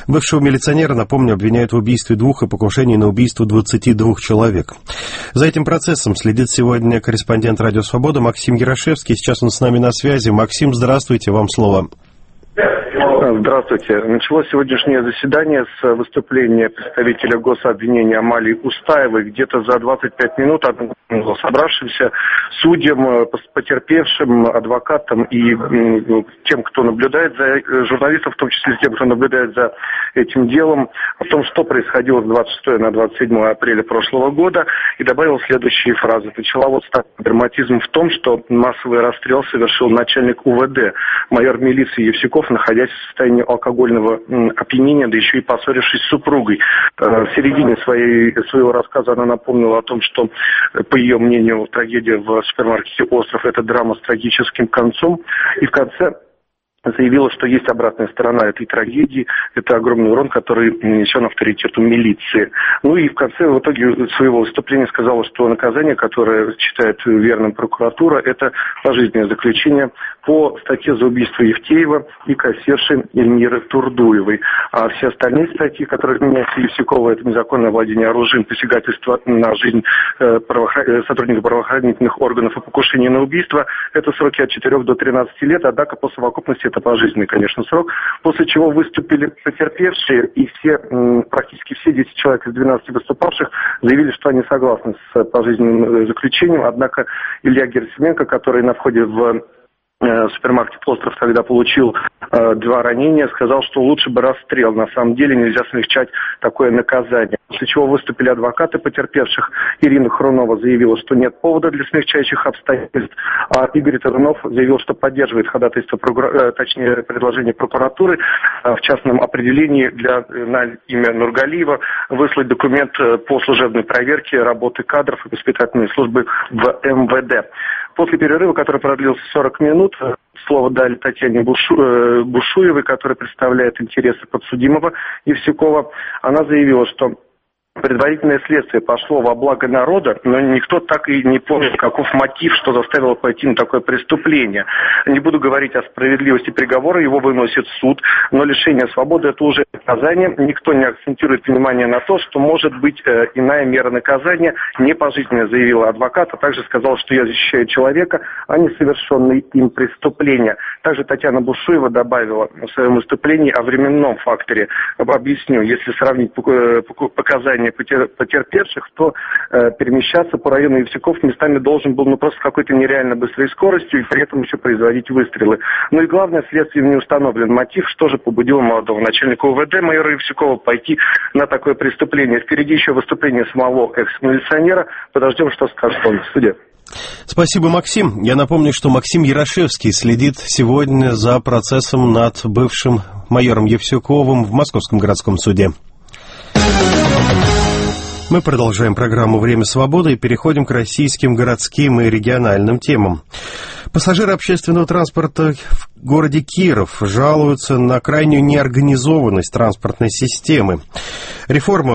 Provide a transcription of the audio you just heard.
Бывшего милиционера, напомню, обвиняют в убийстве 2 и покушении на убийство 22 человек. За этим процессом следит сегодня корреспондент «Радио Свобода» Максим Ярошевский. Сейчас он с нами на связи. Максим, здравствуйте, вам слово. Здравствуйте. Началось сегодняшнее заседание с выступления представителя гособвинения Амалии Устаевой. Где-то за 25 минут собравшимся судьям, потерпевшим, адвокатам и тем, кто наблюдает за журналистов, в том числе тем, кто наблюдает за этим делом, о том, что происходило с 26 на 27 апреля прошлого года, и добавил следующие фразы. Начала вот драматизм в том, что массовый расстрел совершил начальник УВД, майор милиции Евсюков, находясь в состоянии алкогольного опьянения, да еще и поссорившись с супругой. В середине своего рассказа она напомнила о том, что, по ее мнению, трагедия в супермаркете «Остров» — это драма с трагическим концом. И в конце заявила, что есть обратная сторона этой трагедии, это огромный урон, который нанесен авторитету милиции. Ну и в конце, в итоге своего выступления сказала, что наказание, которое считает верным прокуратура, это пожизненное заключение по статье за убийство Евтеева и кассирши Эльмиры Турдуевой. А все остальные статьи, которые меняются Евсюкова, это незаконное владение оружием, посягательство на жизнь сотрудников правоохранительных органов и покушение на убийство, это сроки от 4 до 13 лет, однако по совокупности это пожизненный, конечно, срок, после чего выступили потерпевшие, и практически все 10 человек из 12 выступавших заявили, что они согласны с пожизненным заключением, однако Илья Герасименко, который на входе в супермаркет «Остров» тогда получил 2 ранения, сказал, что лучше бы расстрел. На самом деле нельзя смягчать такое наказание. После чего выступили адвокаты потерпевших. Ирина Хрунова заявила, что нет повода для смягчающих обстоятельств, а Игорь Тарунов заявил, что поддерживает ходатайство, предложение прокуратуры в частном определении на имя Нургалиева выслать документ по служебной проверке работы кадров и воспитательной службы в МВД. После перерыва, который продлился 40 минут, слово дали Татьяне Бушуевой, которая представляет интересы подсудимого Евсюкова. Она заявила, что предварительное следствие пошло во благо народа, но никто так и не понял, каков мотив, что заставило пойти на такое преступление. Не буду говорить о справедливости приговора, его выносит суд, но лишение свободы — это уже наказание. Никто не акцентирует внимание на то, что может быть иная мера наказания, не пожизненная, заявила адвокат, а также сказал, что я защищаю человека, а не совершенные им преступления. Также Татьяна Бушуева добавила в своем выступлении о временном факторе. Объясню, если сравнить показания потерпевших, то перемещаться по району Евсюков местами должен был просто какой-то нереально быстрой скоростью и при этом еще производить выстрелы. Ну и главное, следствием не установлен мотив, что же побудило молодого начальника УВД майора Евсюкова пойти на такое преступление. Впереди еще выступление самого экс-милиционера. Подождем, что скажет он в суде. Спасибо, Максим. Я напомню, что Максим Ярошевский следит сегодня за процессом над бывшим майором Евсюковым в Московском городском суде. Мы продолжаем программу «Время свободы» и переходим к российским городским и региональным темам. Пассажиры общественного транспорта в городе Киров жалуются на крайнюю неорганизованность транспортной системы. Реформа